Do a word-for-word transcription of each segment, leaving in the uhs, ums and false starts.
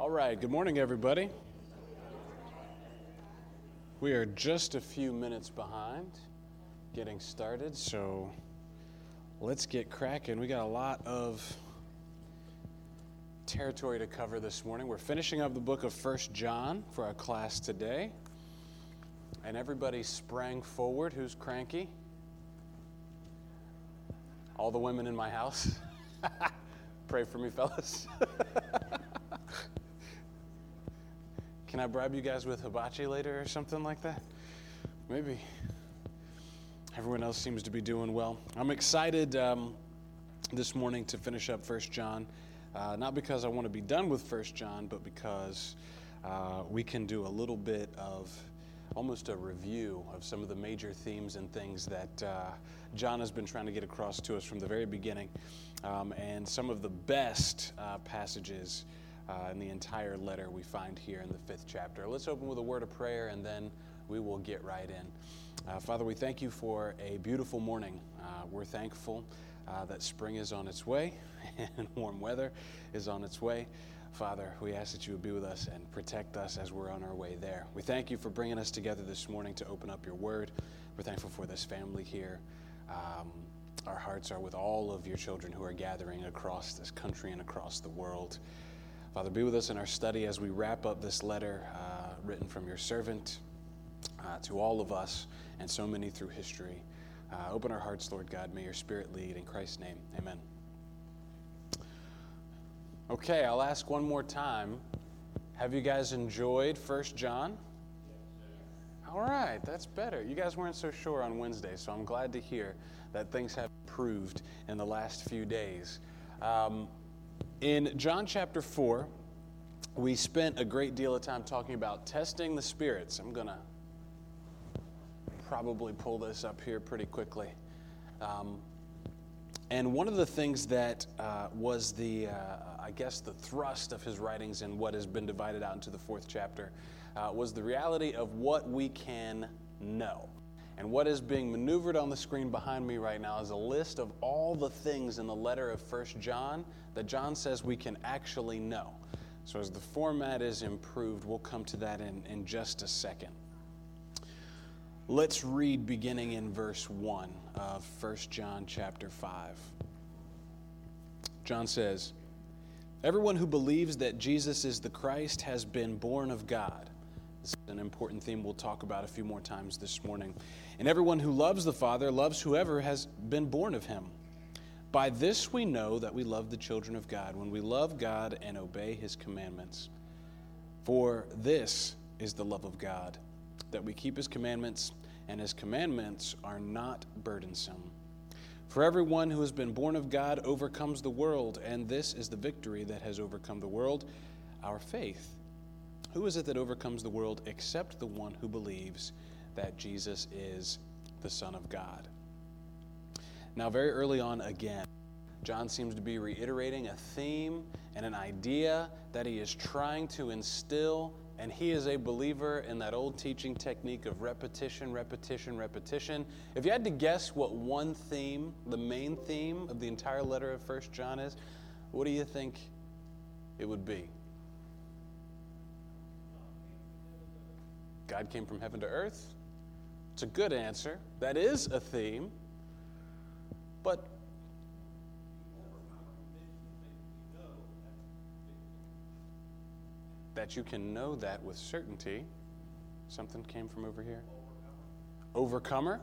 All right, good morning, everybody. We are just a few minutes behind getting started, so let's get cracking. We got a lot of territory to cover this morning. We're finishing up the book of First John for our class today, and everybody sprang forward. Who's cranky? All the women in my house. Pray for me, fellas. Can I bribe you guys with hibachi later or something like that? Maybe. Everyone else seems to be doing well. I'm excited um, this morning to finish up First John, uh, not because I want to be done with First John, but because uh, we can do a little bit of almost a review of some of the major themes and things that uh, John has been trying to get across to us from the very beginning, um, and some of the best uh, passages Uh, in the entire letter we find here in the fifth chapter. Let's open with a word of prayer, and then we will get right in. Uh, Father, we thank you for a beautiful morning. Uh, we're thankful uh, that spring is on its way and warm weather is on its way. Father, we ask that you would be with us and protect us as we're on our way there. We thank you for bringing us together this morning to open up your word. We're thankful for this family here. Um, our hearts are with all of your children who are gathering across this country and across the world. Father, be with us in our study as we wrap up this letter uh, written from your servant uh, to all of us and so many through history. Uh, open our hearts, Lord God. May your Spirit lead. In Christ's name, amen. Okay, I'll ask one more time. Have you guys enjoyed First John? All right, that's better. You guys weren't so sure on Wednesday, so I'm glad to hear that things have improved in the last few days. Um, In John chapter four, we spent a great deal of time talking about testing the spirits. I'm going to probably pull this up here pretty quickly. Um, and one of the things that uh, was the, uh, I guess, the thrust of his writings and what has been divided out into the fourth chapter uh, was the reality of what we can know. And what is being maneuvered on the screen behind me right now is a list of all the things in the letter of First John that John says we can actually know. So as the format is improved, we'll come to that in, in just a second. Let's read beginning in verse one of First John chapter five. John says, "Everyone who believes that Jesus is the Christ has been born of God." This is an important theme we'll talk about a few more times this morning. "And everyone who loves the Father loves whoever has been born of him. By this we know that we love the children of God, when we love God and obey his commandments. For this is the love of God, that we keep his commandments, and his commandments are not burdensome. For everyone who has been born of God overcomes the world, and this is the victory that has overcome the world, our faith. Who is it that overcomes the world except the one who believes that Jesus is the Son of God?" Now, very early on again, John seems to be reiterating a theme and an idea that he is trying to instill, and he is a believer in that old teaching technique of repetition, repetition, repetition. If you had to guess what one theme, the main theme of the entire letter of First John is, what do you think it would be? God came from heaven to earth. It's a good answer. That is a theme. But that you can know that with certainty. Something came from over here. Overcomer.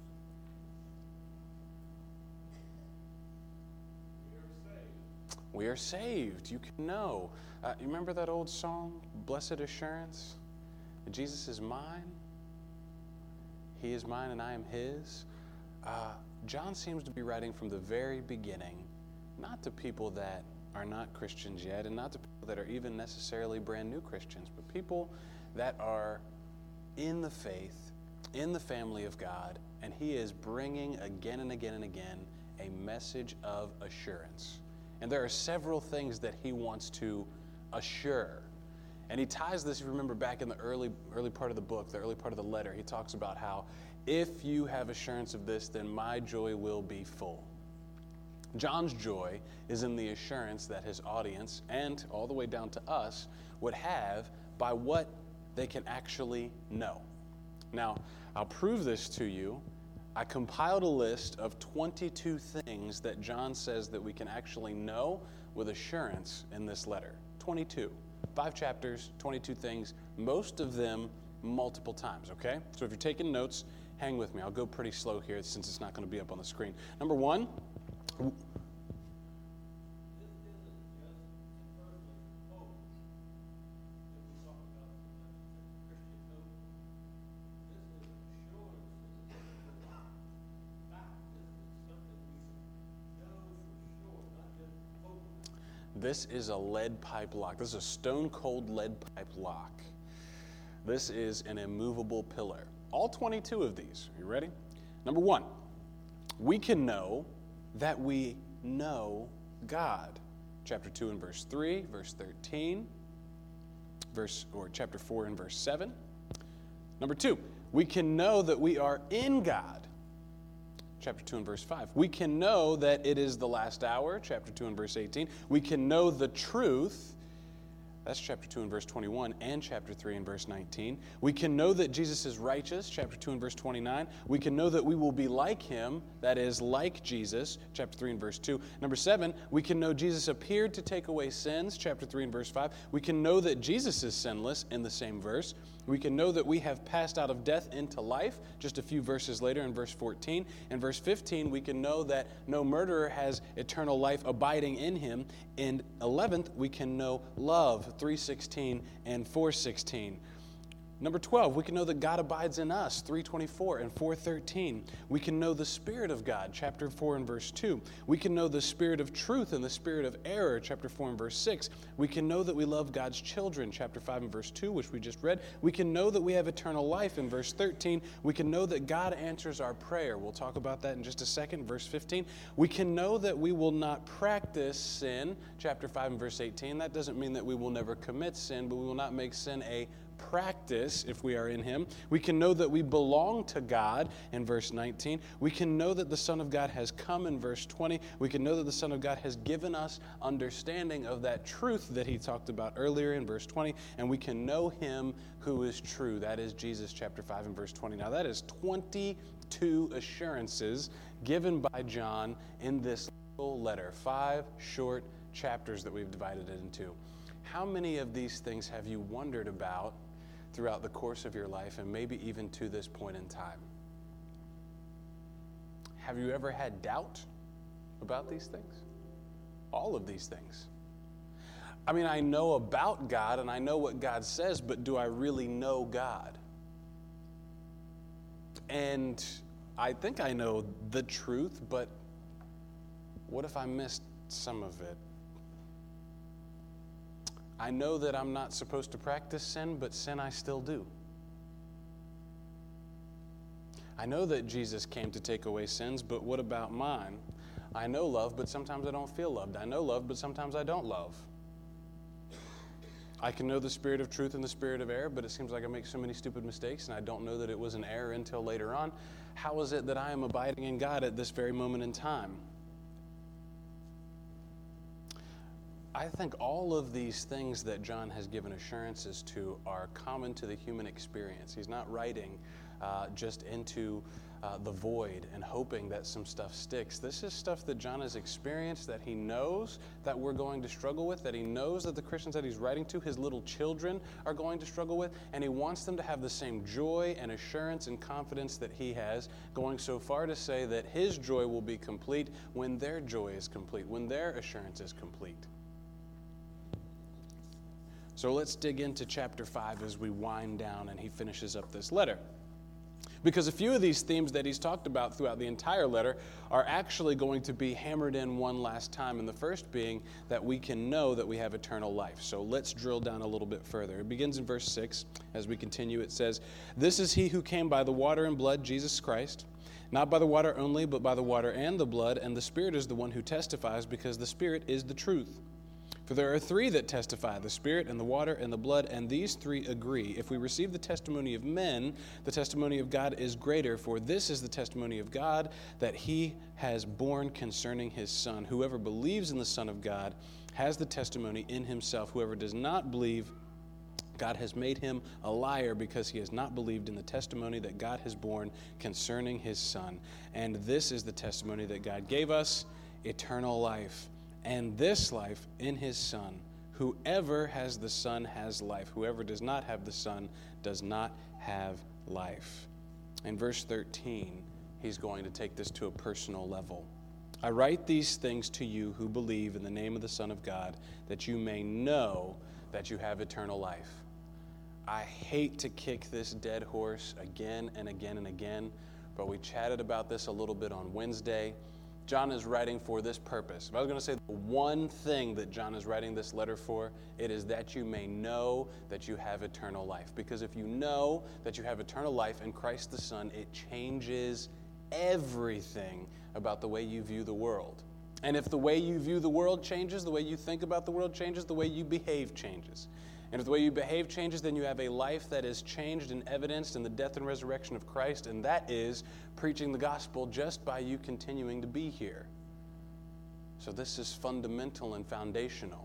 We are saved. You can know. Uh, you remember that old song, Blessed Assurance? Jesus is mine. He is mine and I am his. Uh, John seems to be writing from the very beginning, not to people that are not Christians yet, and not to people that are even necessarily brand new Christians, but people that are in the faith, in the family of God, and he is bringing again and again and again a message of assurance. And there are several things that he wants to assure. And he ties this, if you remember back in the early early part of the book, the early part of the letter, he talks about how if you have assurance of this, then my joy will be full. John's joy is in the assurance that his audience, and all the way down to us, would have by what they can actually know. Now, I'll prove this to you. I compiled a list of twenty-two things that John says that we can actually know with assurance in this letter. twenty-two. Five chapters, twenty-two things, most of them multiple times, okay? So if you're taking notes, hang with me. I'll go pretty slow here since it's not going to be up on the screen. Number one. This is a lead pipe lock. This is a stone-cold lead pipe lock. This is an immovable pillar. All twenty-two of these. Are you ready? Number one, we can know that we know God. Chapter two and verse three, verse thirteen, verse or chapter four and verse seven. Number two, we can know that we are in God. Chapter two and verse five. We can know that it is the last hour. Chapter two and verse eighteen. We can know the truth. That's chapter two and verse twenty-one and chapter three and verse nineteen. We can know that Jesus is righteous, chapter two and verse twenty-nine. We can know that we will be like him, that is, like Jesus, chapter three and verse two. Number seven, we can know Jesus appeared to take away sins, chapter three and verse five. We can know that Jesus is sinless in the same verse. We can know that we have passed out of death into life, just a few verses later in verse fourteen. In verse fifteen, we can know that no murderer has eternal life abiding in him. And eleventh, we can know love, three sixteen and four sixteen. Number twelve, we can know that God abides in us, three twenty-four and four thirteen. We can know the Spirit of God, chapter four and verse two. We can know the Spirit of truth and the Spirit of error, chapter four and verse six. We can know that we love God's children, chapter five and verse two, which we just read. We can know that we have eternal life in verse thirteen. We can know that God answers our prayer. We'll talk about that in just a second, verse fifteen. We can know that we will not practice sin, chapter five and verse eighteen. That doesn't mean that we will never commit sin, but we will not make sin a practice if we are in him. We can know that we belong to God in verse nineteen. We can know that the Son of God has come in verse twenty. We can know that the Son of God has given us understanding of that truth that he talked about earlier in verse twenty. And we can know him who is true. That is Jesus chapter five and verse twenty. Now that is twenty-two assurances given by John in this little letter. Five short chapters that we've divided it into. How many of these things have you wondered about throughout the course of your life and maybe even to this point in time? Have you ever had doubt about these things? All of these things. I mean, I know about God and I know what God says, but do I really know God? And I think I know the truth, but what if I missed some of it? I know that I'm not supposed to practice sin, but sin I still do. I know that Jesus came to take away sins, but what about mine? I know love, but sometimes I don't feel loved. I know love, but sometimes I don't love. I can know the spirit of truth and the spirit of error, but it seems like I make so many stupid mistakes, and I don't know that it was an error until later on. How is it that I am abiding in God at this very moment in time? I think all of these things that John has given assurances to are common to the human experience. He's not writing uh, just into uh, the void and hoping that some stuff sticks. This is stuff that John has experienced, that he knows that we're going to struggle with, that he knows that the Christians that he's writing to, his little children, are going to struggle with, and he wants them to have the same joy and assurance and confidence that he has, going so far to say that his joy will be complete when their joy is complete, when their assurance is complete. So let's dig into chapter five as we wind down and he finishes up this letter. Because a few of these themes that he's talked about throughout the entire letter are actually going to be hammered in one last time. And the first being that we can know that we have eternal life. So let's drill down a little bit further. It begins in verse six. As we continue, it says, "This is he who came by the water and blood, Jesus Christ. Not by the water only, but by the water and the blood. And the Spirit is the one who testifies, because the Spirit is the truth. For there are three that testify, the Spirit and the water and the blood, and these three agree. If we receive the testimony of men, the testimony of God is greater, for this is the testimony of God, that he has borne concerning his Son. Whoever believes in the Son of God has the testimony in himself. Whoever does not believe, God has made him a liar, because he has not believed in the testimony that God has borne concerning his Son. And this is the testimony that God gave us, eternal life. And this life in his Son. Whoever has the Son has life. Whoever does not have the Son does not have life. In verse thirteen, he's going to take this to a personal level. I write these things to you who believe in the name of the Son of God, that you may know that you have eternal life. I hate to kick this dead horse again and again and again, but we chatted about this a little bit on Wednesday. John is writing for this purpose. If I was going to say the one thing that John is writing this letter for, it is that you may know that you have eternal life. Because if you know that you have eternal life in Christ the Son, it changes everything about the way you view the world. And if the way you view the world changes, the way you think about the world changes, the way you behave changes. And if the way you behave changes, then you have a life that is changed and evidenced in the death and resurrection of Christ, and that is preaching the gospel just by you continuing to be here. So this is fundamental and foundational.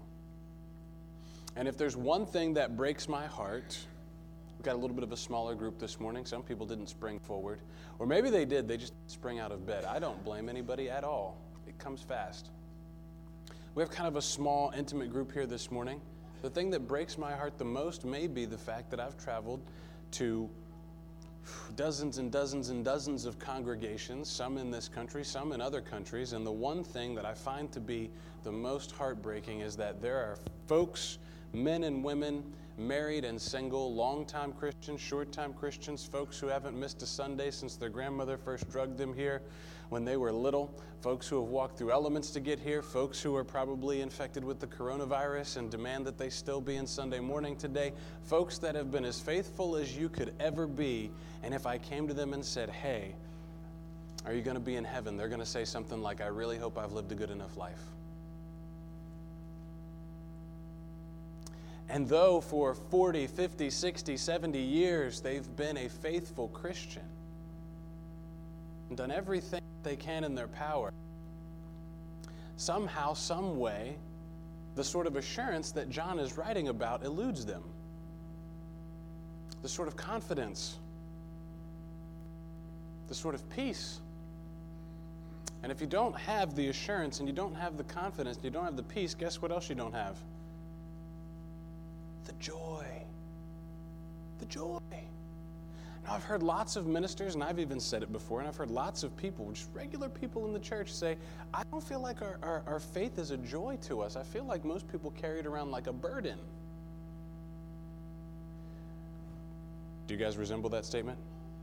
And if there's one thing that breaks my heart, we've got a little bit of a smaller group this morning. Some people didn't spring forward. Or maybe they did, they just sprang out of bed. I don't blame anybody at all. It comes fast. We have kind of a small, intimate group here this morning. The thing that breaks my heart the most may be the fact that I've traveled to dozens and dozens and dozens of congregations, some in this country, some in other countries, and the one thing that I find to be the most heartbreaking is that there are folks, men and women, married and single, long-time Christians, short-time Christians, folks who haven't missed a Sunday since their grandmother first drugged them here when they were little, folks who have walked through elements to get here, folks who are probably infected with the coronavirus and demand that they still be in Sunday morning today, folks that have been as faithful as you could ever be. And if I came to them and said, hey, are you going to be in heaven? They're going to say something like, I really hope I've lived a good enough life. And though for forty, fifty, sixty, seventy years they've been a faithful Christian and done everything they can in their power, somehow, some way, the sort of assurance that John is writing about eludes them. The sort of confidence, the sort of peace. And if you don't have the assurance and you don't have the confidence, and you don't have the peace, guess what else you don't have? The joy. The joy. Now, I've heard lots of ministers, and I've even said it before, and I've heard lots of people, just regular people in the church say, I don't feel like our, our, our faith is a joy to us. I feel like most people carry it around like a burden. Do you guys resemble that statement?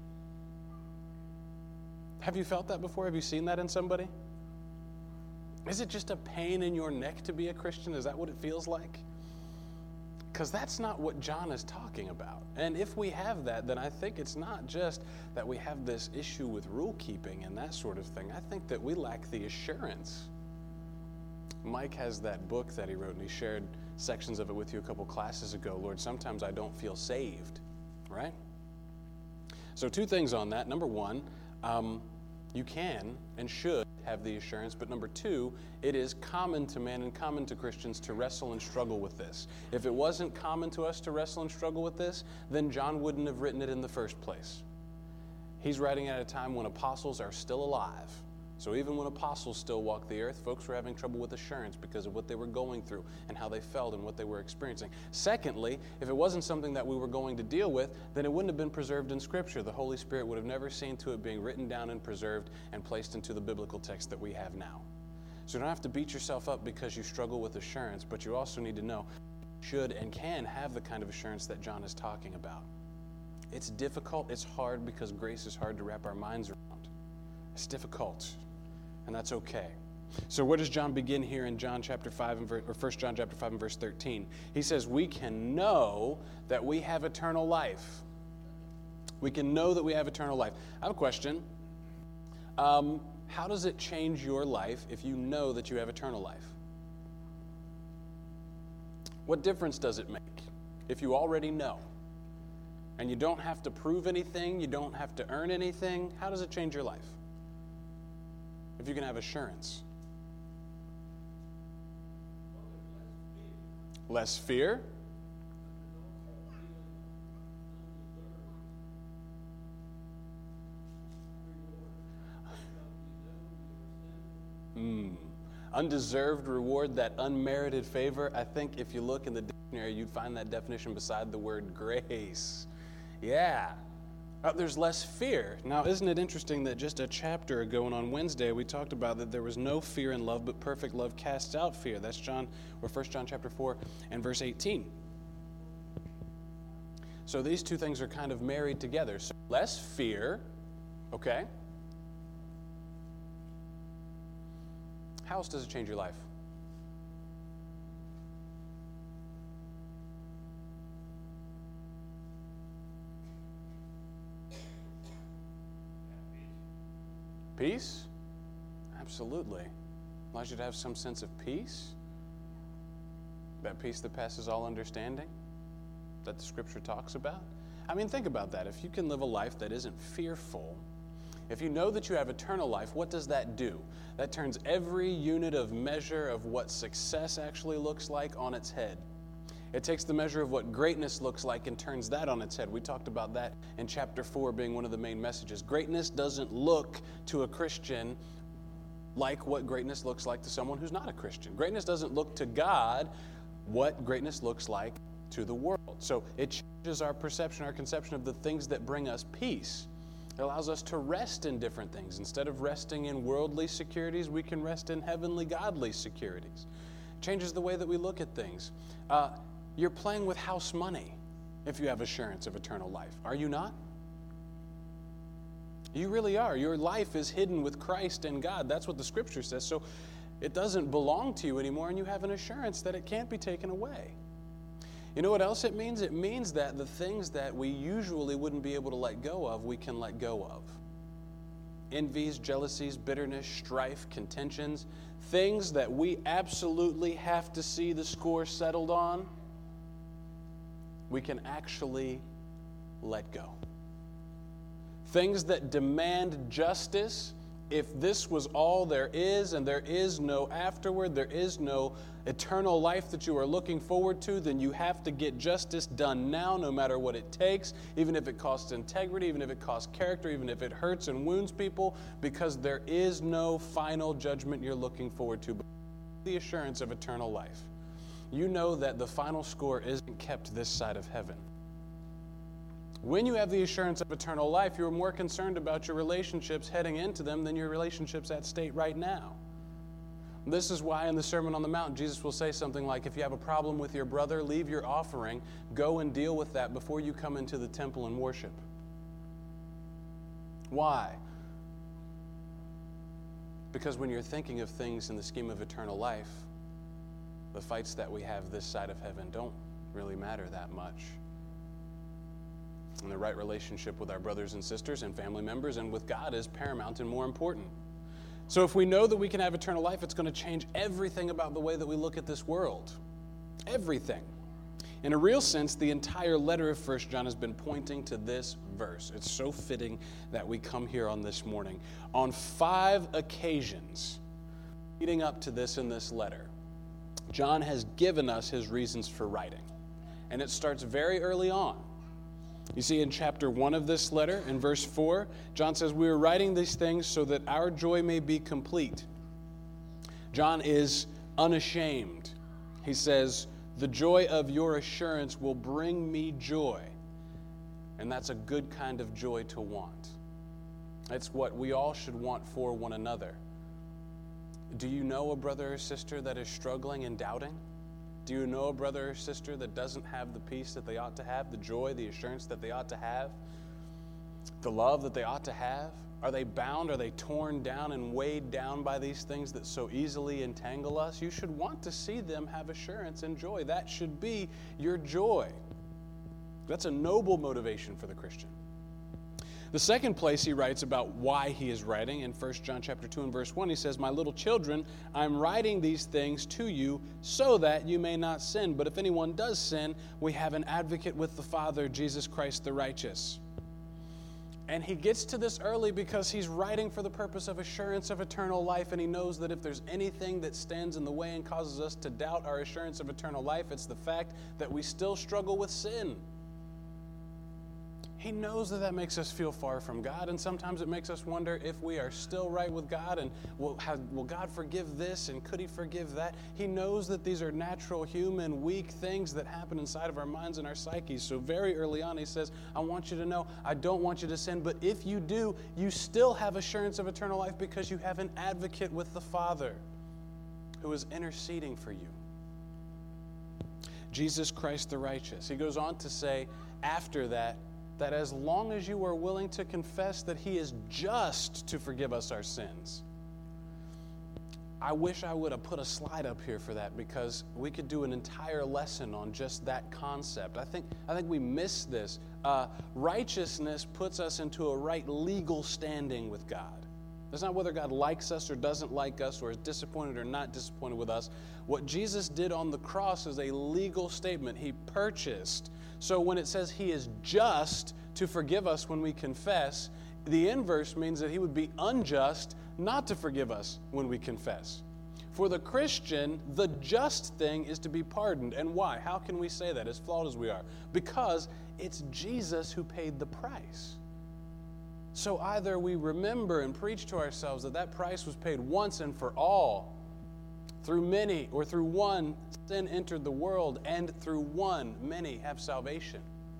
Have you felt that before? Have you seen that in somebody? Is it just a pain in your neck to be a Christian? Is that what it feels like? Because that's not what John is talking about. And if we have that, then I think it's not just that we have this issue with rule keeping and that sort of thing. I think that we lack the assurance. Mike has that book that he wrote, and he shared sections of it with you a couple classes ago. Lord, sometimes I don't feel saved, right? So two things on that. Number one, um, you can and should have the assurance, but number two, it is common to man and common to Christians to wrestle and struggle with this. If it wasn't common to us to wrestle and struggle with this, then John wouldn't have written it in the first place. He's writing at a time when apostles are still alive. So even when apostles still walk the earth, folks were having trouble with assurance because of what they were going through and how they felt and what they were experiencing. Secondly, if it wasn't something that we were going to deal with, then it wouldn't have been preserved in Scripture. The Holy Spirit would have never seen to it being written down and preserved and placed into the biblical text that we have now. So you don't have to beat yourself up because you struggle with assurance, but you also need to know you should and can have the kind of assurance that John is talking about. It's difficult, it's hard because grace is hard to wrap our minds around. It's difficult. And that's okay. So where does John begin here in John chapter five and verse, or First John chapter five and verse thirteen? He says we can know that we have eternal life. We can know that we have eternal life. I have a question. Um, how does it change your life if you know that you have eternal life? What difference does it make if you already know? And you don't have to prove anything, you don't have to earn anything. How does it change your life? If you can have assurance. Less fear. Mm. Undeserved reward, that unmerited favor. I think if you look in the dictionary, you'd find that definition beside the word grace. Yeah. Oh, there's less fear. Now, isn't it interesting that just a chapter ago and on Wednesday we talked about that there was no fear in love, but perfect love casts out fear. That's John, or First John chapter four and verse eighteen. So these two things are kind of married together. So less fear, okay? How else does it change your life? Peace? Absolutely. Allows you to have some sense of peace. That peace that passes all understanding that the Scripture talks about. I mean, think about that. If you can live a life that isn't fearful, if you know that you have eternal life, what does that do? That turns every unit of measure of what success actually looks like on its head. It takes the measure of what greatness looks like and turns that on its head. We talked about that in chapter four being one of the main messages. Greatness doesn't look to a Christian like what greatness looks like to someone who's not a Christian. Greatness doesn't look to God what greatness looks like to the world. So it changes our perception, our conception of the things that bring us peace. It allows us to rest in different things. Instead of resting in worldly securities, we can rest in heavenly, godly securities. It changes the way that we look at things. Uh, You're playing with house money if you have assurance of eternal life. Are you not? You really are. Your life is hidden with Christ and God. That's what the Scripture says. So it doesn't belong to you anymore, and you have an assurance that it can't be taken away. You know what else it means? It means that the things that we usually wouldn't be able to let go of, we can let go of. Envies, jealousies, bitterness, strife, contentions, things that we absolutely have to see the score settled on, we can actually let go. Things that demand justice, if this was all there is and there is no afterward, there is no eternal life that you are looking forward to, then you have to get justice done now, no matter what it takes, even if it costs integrity, even if it costs character, even if it hurts and wounds people, because there is no final judgment you're looking forward to, but the assurance of eternal life. You know that the final score isn't kept this side of heaven. When you have the assurance of eternal life, you're more concerned about your relationships heading into them than your relationships at state right now. This is why in the Sermon on the Mount, Jesus will say something like, if you have a problem with your brother, leave your offering, go and deal with that before you come into the temple and worship. Why? Because when you're thinking of things in the scheme of eternal life, the fights that we have this side of heaven don't really matter that much. And the right relationship with our brothers and sisters and family members and with God is paramount and more important. So if we know that we can have eternal life, it's going to change everything about the way that we look at this world. Everything. In a real sense, the entire letter of First John has been pointing to this verse. It's so fitting that we come here on this morning. On five occasions leading up to this in this letter, John has given us his reasons for writing. And it starts very early on. You see in chapter one of this letter, in verse four, John says, we are writing these things so that our joy may be complete. John is unashamed. He says, the joy of your assurance will bring me joy. And that's a good kind of joy to want. It's what we all should want for one another. Do you know a brother or sister that is struggling and doubting? Do you know a brother or sister that doesn't have the peace that they ought to have, the joy, the assurance that they ought to have, the love that they ought to have? Are they bound? Are they torn down and weighed down by these things that so easily entangle us? You should want to see them have assurance and joy. That should be your joy. That's a noble motivation for the Christian. The second place he writes about why he is writing, in First John chapter two and verse one, he says, "My little children, I'm writing these things to you so that you may not sin. But if anyone does sin, we have an advocate with the Father, Jesus Christ the righteous." And he gets to this early because he's writing for the purpose of assurance of eternal life, and he knows that if there's anything that stands in the way and causes us to doubt our assurance of eternal life, it's the fact that we still struggle with sin. He knows that that makes us feel far from God, and sometimes it makes us wonder if we are still right with God, and will, have, will God forgive this, and could he forgive that? He knows that these are natural, human, weak things that happen inside of our minds and our psyches. So very early on he says, I want you to know, I don't want you to sin, but if you do, you still have assurance of eternal life because you have an advocate with the Father who is interceding for you. Jesus Christ the righteous. He goes on to say after that, that as long as you are willing to confess that he is just to forgive us our sins. I wish I would have put a slide up here for that, because we could do an entire lesson on just that concept. I think I think we miss this. Uh, righteousness puts us into a right legal standing with God. It's not whether God likes us or doesn't like us, or is disappointed or not disappointed with us. What Jesus did on the cross is a legal statement. He purchased. So when it says he is just to forgive us when we confess, the inverse means that he would be unjust not to forgive us when we confess. For the Christian, the just thing is to be pardoned. And why? How can we say that, as flawed as we are? Because it's Jesus who paid the price. So either we remember and preach to ourselves that that price was paid once and for all, through many, or through one, sin entered the world, and through one, many have salvation.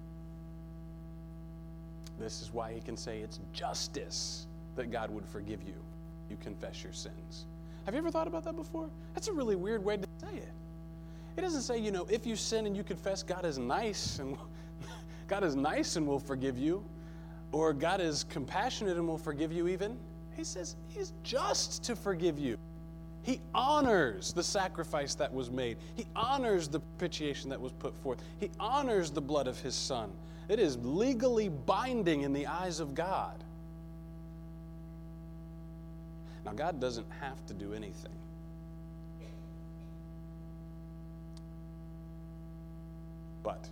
This is why he can say it's justice that God would forgive you. You confess your sins. Have you ever thought about that before? That's a really weird way to say it. It doesn't say, you know, if you sin and you confess, God is nice and God is nice and will forgive you, or God is compassionate and will forgive you even. He says he's just to forgive you. He honors the sacrifice that was made. He honors the propitiation that was put forth. He honors the blood of his Son. It is legally binding in the eyes of God. Now, God doesn't have to do anything. But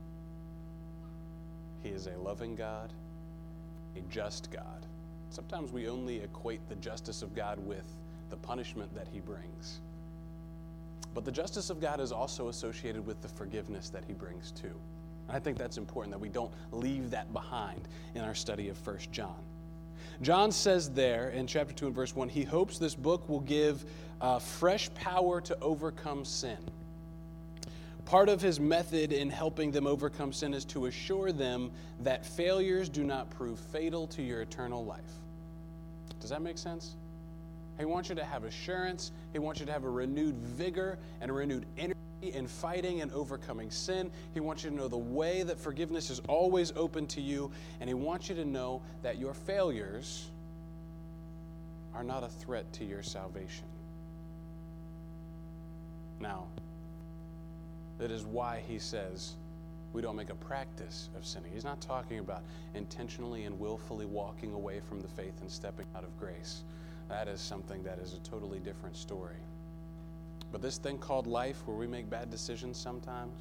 he is a loving God, a just God. Sometimes we only equate the justice of God with the punishment that he brings. But the justice of God is also associated with the forgiveness that he brings too. And I think that's important, that we don't leave that behind in our study of First John. John says there in chapter two and verse one, he hopes this book will give uh, fresh power to overcome sin. Part of his method in helping them overcome sin is to assure them that failures do not prove fatal to your eternal life. Does that make sense? He wants you to have assurance. He wants you to have a renewed vigor and a renewed energy in fighting and overcoming sin. He wants you to know the way that forgiveness is always open to you, and he wants you to know that your failures are not a threat to your salvation. Now, that is why he says we don't make a practice of sinning. He's not talking about intentionally and willfully walking away from the faith and stepping out of grace. That is something that is a totally different story. But this thing called life, where we make bad decisions sometimes,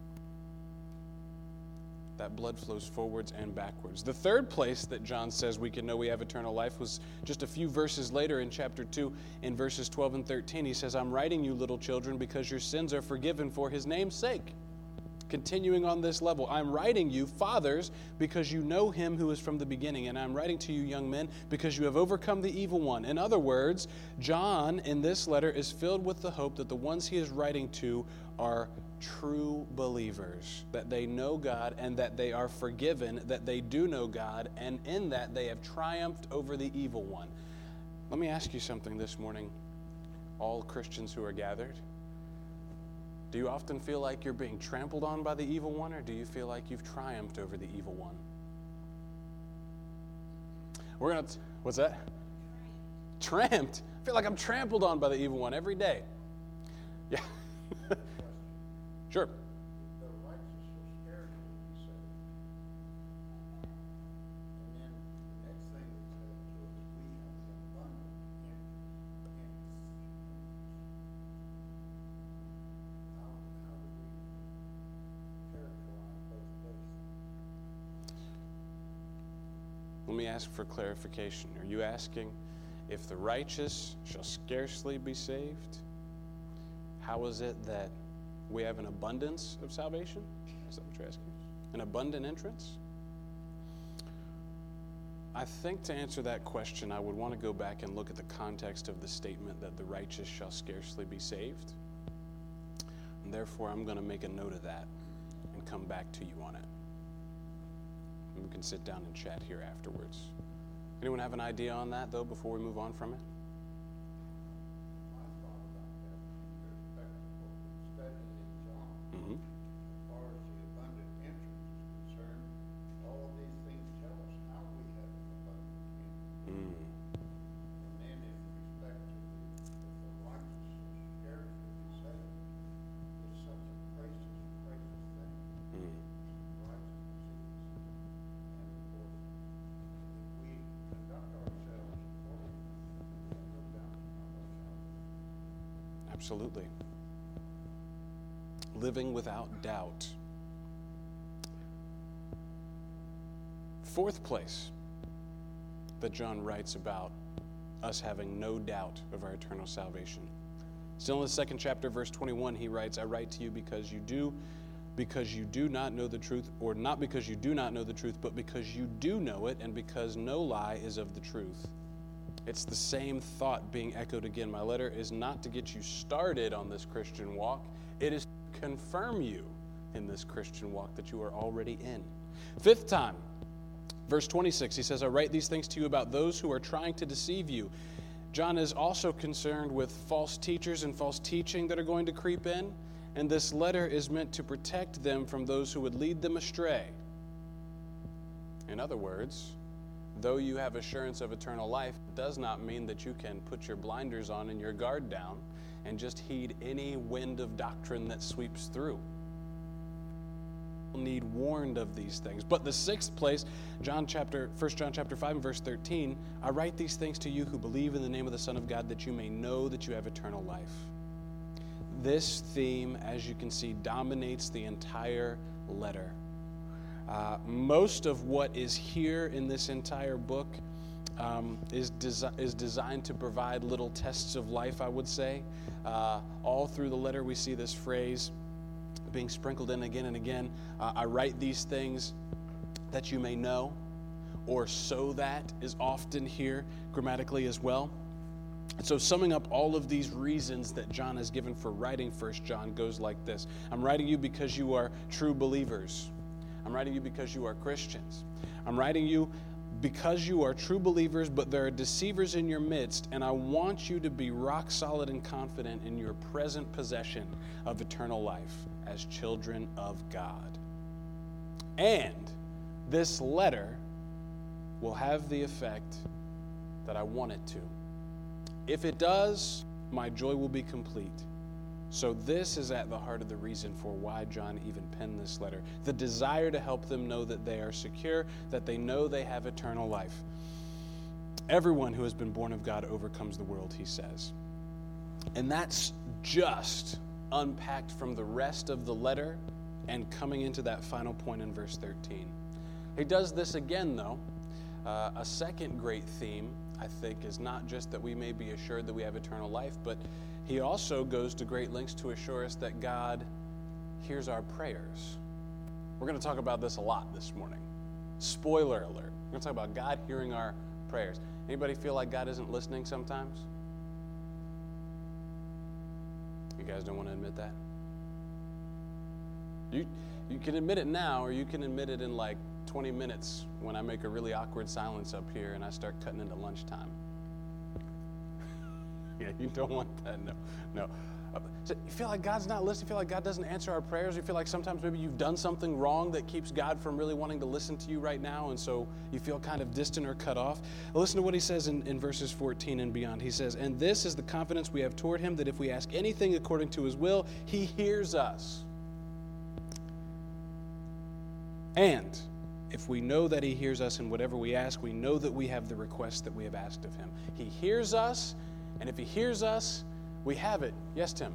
that blood flows forwards and backwards. The third place that John says we can know we have eternal life was just a few verses later in chapter two, in verses twelve and thirteen. He says, I'm writing you, little children, because your sins are forgiven for his name's sake. Continuing on this level, I'm writing you, fathers, because you know him who is from the beginning. And I'm writing to you, young men, because you have overcome the evil one. In other words, John in this letter is filled with the hope that the ones he is writing to are true believers, that they know God and that they are forgiven, that they do know God, and in that they have triumphed over the evil one. Let me ask you something this morning, all Christians who are gathered. Do you often feel like you're being trampled on by the evil one, or do you feel like you've triumphed over the evil one? We're going to, what's that? Tramped. Tramped. I feel like I'm trampled on by the evil one every day. Yeah. Sure. The righteous will spiritually be saved. And then let me ask for clarification. Are you asking if the righteous shall scarcely be saved? How is it that we have an abundance of salvation? Is that what you're asking? An abundant entrance? I think to answer that question, I would want to go back and look at the context of the statement that the righteous shall scarcely be saved. And therefore, I'm going to make a note of that and come back to you on it. And we can sit down and chat here afterwards. Anyone have an idea on that, though, before we move on from it? Mm-hmm. As far as the abundant entrance is concerned, all of these things tell us how we have an abundant entrance. Mm. And then in respect to the, if the righteous shall scarcely be saved, it's such a precious, precious thing. Mm. Righteousness is. And of course, if we conduct ourselves accordingly, there's no doubt about our salvation. Absolutely. Living without doubt. Fourth place that John writes about us having no doubt of our eternal salvation. Still in the second chapter, verse twenty-one, he writes, I write to you because you do, because you do not know the truth, or not because you do not know the truth, but because you do know it, and because no lie is of the truth. It's the same thought being echoed again. My letter is not to get you started on this Christian walk. It is to confirm you in this Christian walk that you are already in. Fifth time, verse twenty-six, he says, I write these things to you about those who are trying to deceive you. John is also concerned with false teachers and false teaching that are going to creep in, and this letter is meant to protect them from those who would lead them astray. In other words, though you have assurance of eternal life, it does not mean that you can put your blinders on and your guard down and just heed any wind of doctrine that sweeps through. You'll need warned of these things. But the sixth place, John chapter, First John chapter five and verse thirteen, I write these things to you who believe in the name of the Son of God, that you may know that you have eternal life. This theme, as you can see, dominates the entire letter. Uh, most of what is here in this entire book um, is, desi- is designed to provide little tests of life, I would say. Uh, all through the letter we see this phrase being sprinkled in again and again. Uh, I write these things that you may know, or so that is often here grammatically as well. And so summing up all of these reasons that John has given for writing First John goes like this. I'm writing you because you are true believers. I'm writing you because you are Christians. I'm writing you because you are true believers, but there are deceivers in your midst, and I want you to be rock solid and confident in your present possession of eternal life as children of God. And this letter will have the effect that I want it to. If it does, my joy will be complete. So this is at the heart of the reason for why John even penned this letter. The desire to help them know that they are secure, that they know they have eternal life. Everyone who has been born of God overcomes the world, he says. And that's just unpacked from the rest of the letter and coming into that final point in verse thirteen. He does this again, though. Uh, a second great theme, I think, is not just that we may be assured that we have eternal life, but he also goes to great lengths to assure us that God hears our prayers. We're going to talk about this a lot this morning. Spoiler alert. We're going to talk about God hearing our prayers. Anybody feel like God isn't listening sometimes? You guys don't want to admit that? You, you can admit it now, or you can admit it in like twenty minutes when I make a really awkward silence up here and I start cutting into lunchtime. Yeah, you don't want that. No, no. Uh, so you feel like God's not listening? You feel like God doesn't answer our prayers? You feel like sometimes maybe you've done something wrong that keeps God from really wanting to listen to you right now, and so you feel kind of distant or cut off? Well, listen to what he says in, in verses fourteen and beyond. He says, and this is the confidence we have toward him, that if we ask anything according to his will, he hears us. And if we know that he hears us in whatever we ask, we know that we have the request that we have asked of him. He hears us, and if he hears us, we have it. Yes, Tim?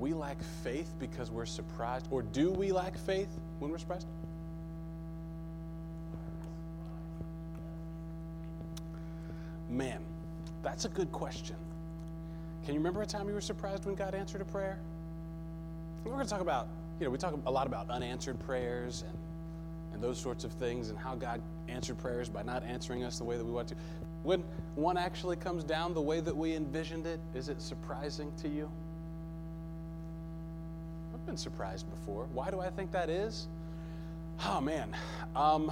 we lack faith because we're surprised? Or do we lack faith when we're surprised? Man, that's a good question. Can you remember a time you were surprised when God answered a prayer? We're going to talk about, you know, we talk a lot about unanswered prayers and, and those sorts of things and how God answered prayers by not answering us the way that we want to. When one actually comes down the way that we envisioned it, is it surprising to you? I've been surprised before. Why do I think that is? Oh, man. Um,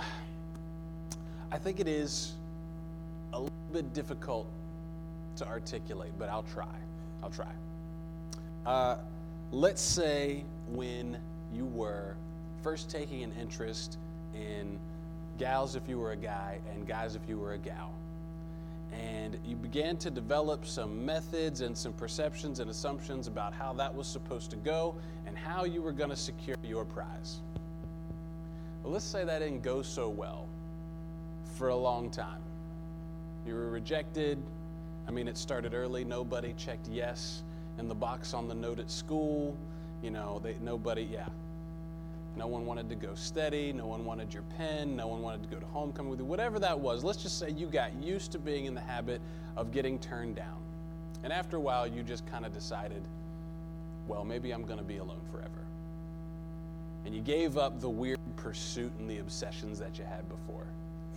I think it is a little bit difficult to articulate, but I'll try. I'll try. Uh, let's say when you were first taking an interest in gals if you were a guy and guys if you were a gal. And you began to develop some methods and some perceptions and assumptions about how that was supposed to go and how you were going to secure your prize. Well, let's say that didn't go so well for a long time. You were rejected. I mean, it started early. Nobody checked yes in the box on the note at school. You know, they, nobody, yeah. No one wanted to go steady. No one wanted your pen. No one wanted to go to homecoming with you. Whatever that was, let's just say you got used to being in the habit of getting turned down. And after a while, you just kind of decided, well, maybe I'm going to be alone forever. And you gave up the weird pursuit and the obsessions that you had before.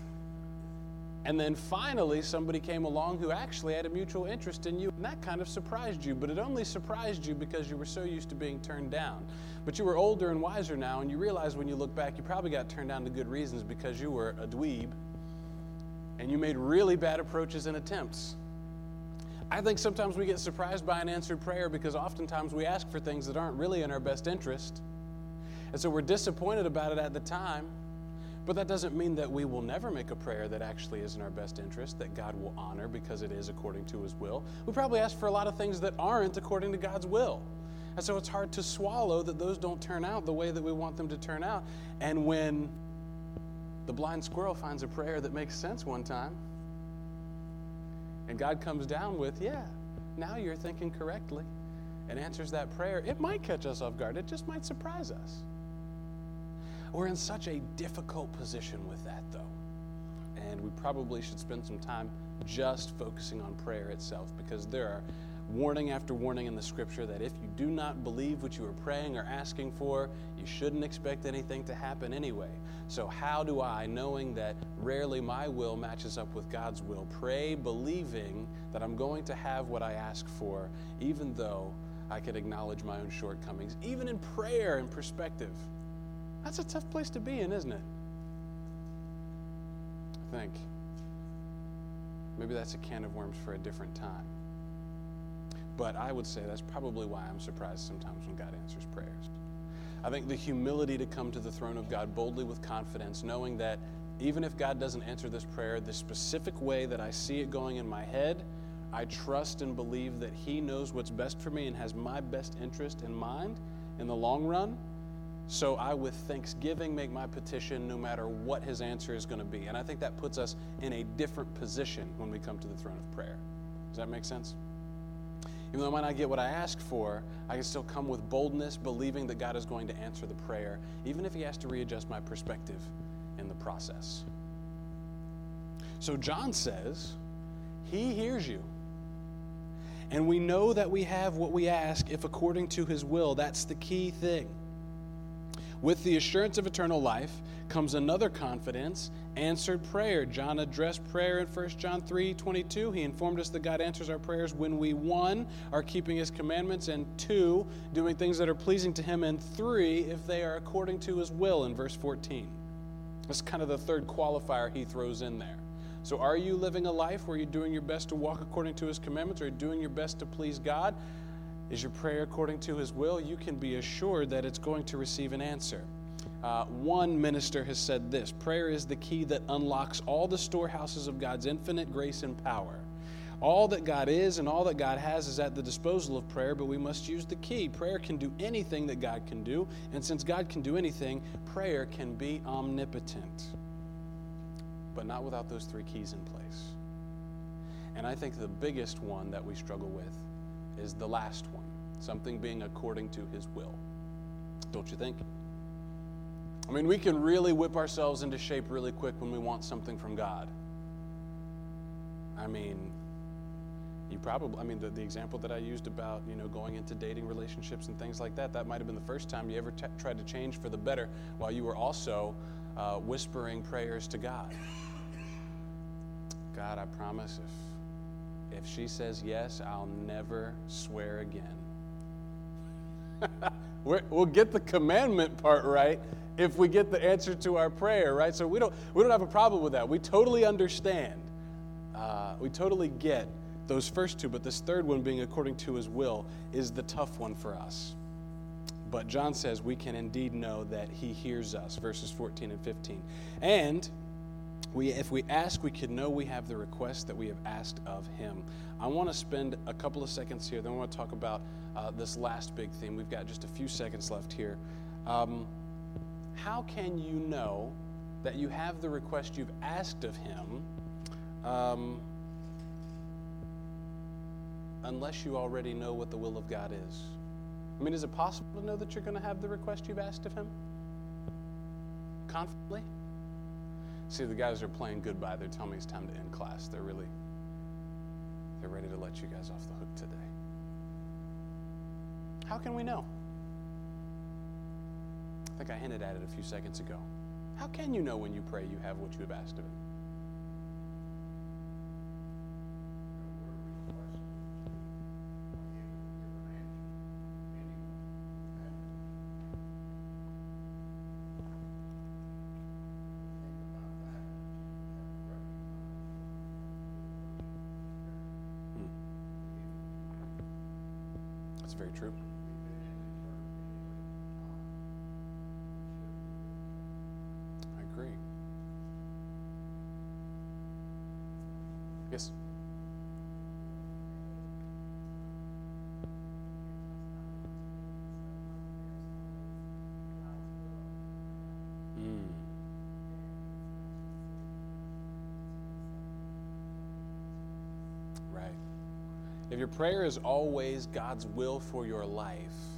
And then finally, somebody came along who actually had a mutual interest in you, and that kind of surprised you. But it only surprised you because you were so used to being turned down. But you were older and wiser now, and you realize when you look back, you probably got turned down to good reasons because you were a dweeb, and you made really bad approaches and attempts. I think sometimes we get surprised by an answered prayer because oftentimes we ask for things that aren't really in our best interest. And so we're disappointed about it at the time. But that doesn't mean that we will never make a prayer that actually is in our best interest, that God will honor because it is according to His will. We probably ask for a lot of things that aren't according to God's will. And so it's hard to swallow that those don't turn out the way that we want them to turn out. And when the blind squirrel finds a prayer that makes sense one time, and God comes down with, yeah, now you're thinking correctly, and answers that prayer, it might catch us off guard. It just might surprise us. We're in such a difficult position with that, though. And we probably should spend some time just focusing on prayer itself, because there are warning after warning in the Scripture that if you do not believe what you are praying or asking for, you shouldn't expect anything to happen anyway. So how do I, knowing that rarely my will matches up with God's will, pray believing that I'm going to have what I ask for, even though I could acknowledge my own shortcomings, even in prayer and perspective? That's a tough place to be in, isn't it? I think. Maybe that's a can of worms for a different time. But I would say that's probably why I'm surprised sometimes when God answers prayers. I think the humility to come to the throne of God boldly with confidence, knowing that even if God doesn't answer this prayer the specific way that I see it going in my head, I trust and believe that He knows what's best for me and has my best interest in mind in the long run. So I, with thanksgiving, make my petition no matter what His answer is going to be. And I think that puts us in a different position when we come to the throne of prayer. Does that make sense? Even though I might not get what I asked for, I can still come with boldness, believing that God is going to answer the prayer, even if He has to readjust my perspective in the process. So John says, He hears you. And we know that we have what we ask if according to His will. That's the key thing. With the assurance of eternal life comes another confidence, answered prayer. John addressed prayer in First John three twenty-two. He informed us that God answers our prayers when we, one, are keeping His commandments, and two, doing things that are pleasing to Him, and three, if they are according to His will in verse fourteen. That's kind of the third qualifier he throws in there. So are you living a life where you're doing your best to walk according to His commandments, or doing your best to please God? Is your prayer according to His will? You can be assured that it's going to receive an answer. Uh, one minister has said this: prayer is the key that unlocks all the storehouses of God's infinite grace and power. All that God is and all that God has is at the disposal of prayer, but we must use the key. Prayer can do anything that God can do, and since God can do anything, prayer can be omnipotent. But not without those three keys in place. And I think the biggest one that we struggle with is the last one. something being according to his will. Don't you think? I mean, we can really whip ourselves into shape really quick when we want something from God. I mean, you probably, I mean, the, the example that I used about, you know, going into dating relationships and things like that, that might have been the first time you ever t- tried to change for the better while you were also uh, whispering prayers to God. God, I promise if, if she says yes, I'll never swear again. We're, we'll get the commandment part right if we get the answer to our prayer, right? So we don't, we don't have a problem with that. We totally understand. Uh, we totally get those first two, but this third one, being according to his will, is the tough one for us. But John says we can indeed know that he hears us, verses fourteen and fifteen. And we, if we ask, we can know we have the request that we have asked of him. I want to spend a couple of seconds here, then I want to talk about uh, this last big theme. We've got just a few seconds left here. Um, how can you know that you have the request you've asked of him um, unless you already know what the will of God is? I mean, is it possible to know that you're going to have the request you've asked of him? Confidently? See, the guys are playing goodbye. They're telling me it's time to end class. They're really, they're ready to let you guys off the hook today. How can we know? I think I hinted at it a few seconds ago. How can you know when you pray you have what you have asked of him? That's very true. I agree. Yes? Mm. Right. If your prayer is always God's will for your life,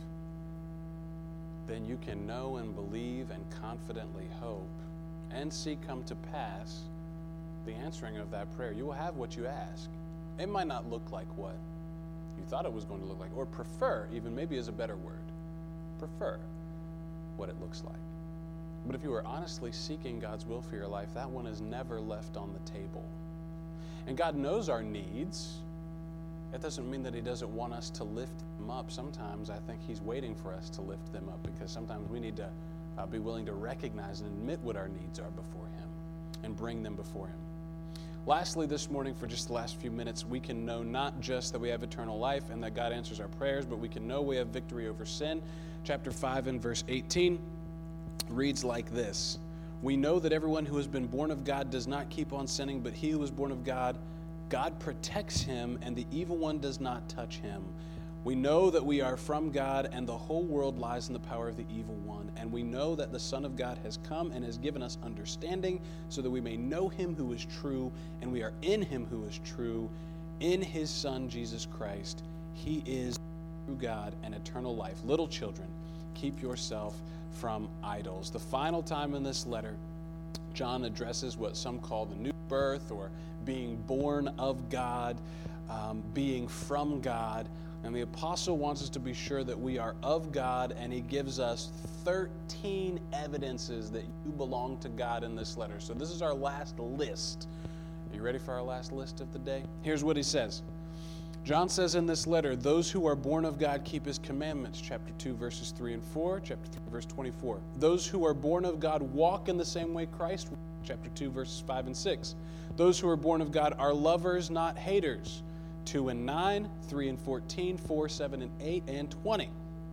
then you can know and believe and confidently hope and see come to pass the answering of that prayer. You will have what you ask. It might not look like what you thought it was going to look like, or prefer, even maybe is a better word, prefer what it looks like. But if you are honestly seeking God's will for your life, that one is never left on the table. And God knows our needs. That doesn't mean that he doesn't want us to lift them up. Sometimes I think he's waiting for us to lift them up, because sometimes we need to uh, be willing to recognize and admit what our needs are before him and bring them before him. Lastly, this morning, for just the last few minutes, we can know not just that we have eternal life and that God answers our prayers, but we can know we have victory over sin. Chapter five and verse eighteen reads like this: We know that everyone who has been born of God does not keep on sinning, but he who is born of God, God protects him, and the evil one does not touch him. We know that we are from God, and the whole world lies in the power of the evil one. And we know that the Son of God has come and has given us understanding, so that we may know him who is true, and we are in him who is true, in his Son, Jesus Christ. He is true God and eternal life. Little children, keep yourself from idols. The final time in this letter, John addresses what some call the new birth, or being born of God, um, being from God. And the apostle wants us to be sure that we are of God, and he gives us thirteen evidences that you belong to God in this letter. So this is our last list. Are you ready for our last list of the day? Here's what he says. John says in this letter, those who are born of God keep his commandments, chapter two, verses three and four, chapter three, verse twenty-four. Those who are born of God walk in the same way Christ walked, chapter two, verses five and six. Those who are born of God are lovers, not haters, two and nine, three and fourteen, four, seven and eight, and twenty.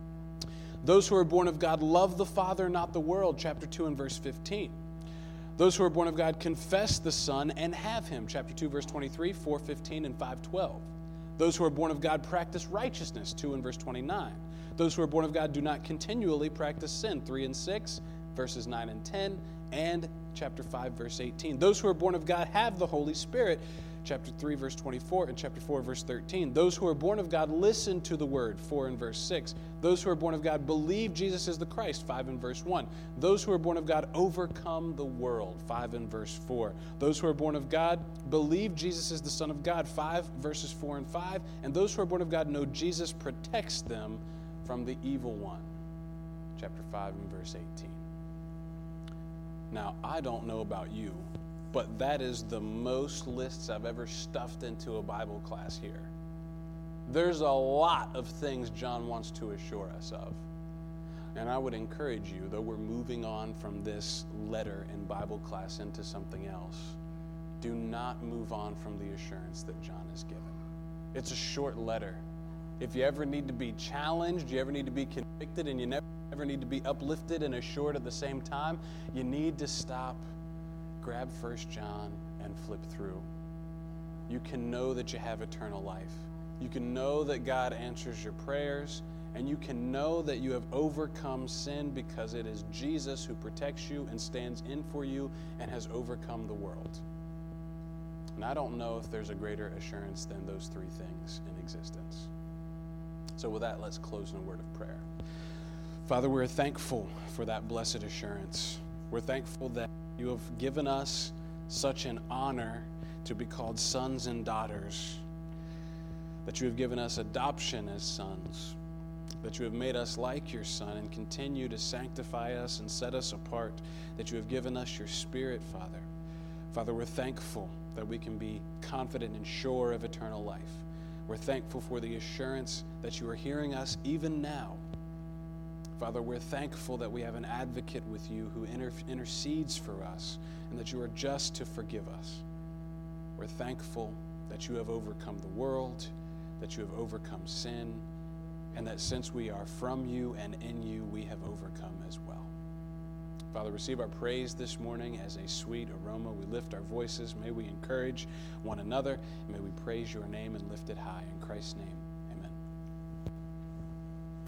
Those who are born of God love the Father, not the world, chapter two and verse fifteen. Those who are born of God confess the Son and have him, chapter two, verse twenty-three, four, fifteen, and five, twelve. Those who are born of God practice righteousness, two and verse twenty-nine. Those who are born of God do not continually practice sin, three and six, verses nine and ten, and chapter five, verse eighteen. Those who are born of God have the Holy Spirit, chapter three, verse twenty-four, and chapter four, verse thirteen. Those who are born of God listen to the word, four and verse six. Those who are born of God believe Jesus is the Christ, five and verse one. Those who are born of God overcome the world, five and verse four. Those who are born of God believe Jesus is the Son of God, five verses four and five. And those who are born of God know Jesus protects them from the evil one, chapter five and verse eighteen. Now, I don't know about you, but that is the most lists I've ever stuffed into a Bible class here. There's a lot of things John wants to assure us of. And I would encourage you, though we're moving on from this letter in Bible class into something else, do not move on from the assurance that John has given. It's a short letter. If you ever need to be challenged, you ever need to be convicted, and you never ever need to be uplifted and assured at the same time, you need to stop, grab First John, and flip through. You can know that you have eternal life. You can know that God answers your prayers, and you can know that you have overcome sin because it is Jesus who protects you and stands in for you and has overcome the world. And I don't know if there's a greater assurance than those three things in existence. So with that, let's close in a word of prayer. Father, we're thankful for that blessed assurance. We're thankful that you have given us such an honor to be called sons and daughters, that you have given us adoption as sons, that you have made us like your Son and continue to sanctify us and set us apart, that you have given us your Spirit, Father. Father, we're thankful that we can be confident and sure of eternal life. We're thankful for the assurance that you are hearing us even now. Father, we're thankful that we have an advocate with you who inter- intercedes for us and that you are just to forgive us. We're thankful that you have overcome the world, that you have overcome sin, and that since we are from you and in you, we have overcome as well. Father, receive our praise this morning as a sweet aroma. We lift our voices. May we encourage one another, and may we praise your name and lift it high. In Christ's name.